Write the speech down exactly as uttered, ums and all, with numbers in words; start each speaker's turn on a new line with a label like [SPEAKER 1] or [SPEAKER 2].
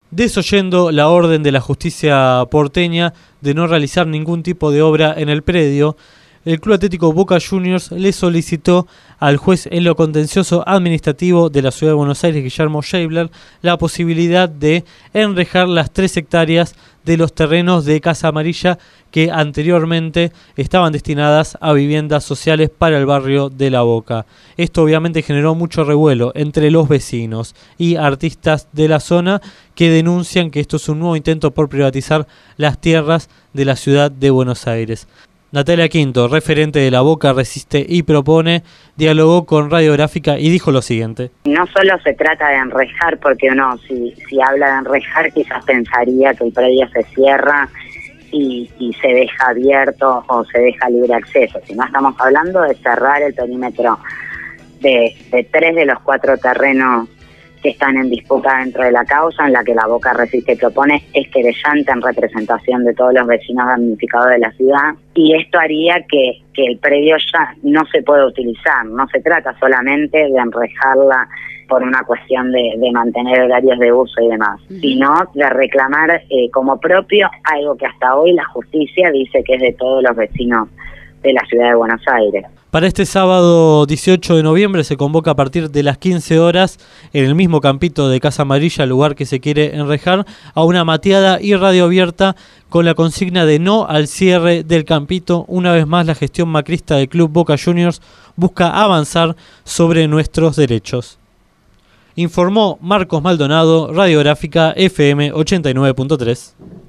[SPEAKER 1] Desoyendo la orden de la justicia porteña de no realizar ningún tipo de obra en el predio, el Club Atlético Boca Juniors le solicitó al juez en lo contencioso administrativo de la Ciudad de Buenos Aires, Guillermo Scheibler, la posibilidad de enrejar las tres hectáreas de los terrenos de Casa Amarilla que anteriormente estaban destinadas a viviendas sociales para el barrio de La Boca. Esto obviamente generó mucho revuelo entre los vecinos y artistas de la zona que denuncian que esto es un nuevo intento por privatizar las tierras de la ciudad de Buenos Aires. Natalia Quinto, referente de La Boca Resiste y Propone, dialogó con Radiográfica y dijo lo siguiente.
[SPEAKER 2] No solo se trata de enrejar, porque uno, si, si habla de enrejar, quizás pensaría que el predio se cierra y, y se deja abierto o se deja libre acceso, sino estamos hablando de cerrar el perímetro de, de tres de los cuatro terrenos que están en disputa dentro de la causa, en la que La Boca Resiste y Propone es querellante en representación de todos los vecinos damnificados de la ciudad, y esto haría que, que el predio ya no se pueda utilizar. No se trata solamente de enrejarla por una cuestión de, de mantener horarios de uso y demás, uh-huh. sino de reclamar eh, como propio algo que hasta hoy la justicia dice que es de todos los vecinos de la ciudad de Buenos Aires.
[SPEAKER 1] Para este sábado dieciocho de noviembre se convoca a partir de las quince horas en el mismo campito de Casa Amarilla, lugar que se quiere enrejar, a una mateada y radio abierta con la consigna de no al cierre del campito. Una vez más, la gestión macrista del Club Boca Juniors busca avanzar sobre nuestros derechos. Informó Marcos Maldonado, Radiográfica F M ochenta y nueve punto tres.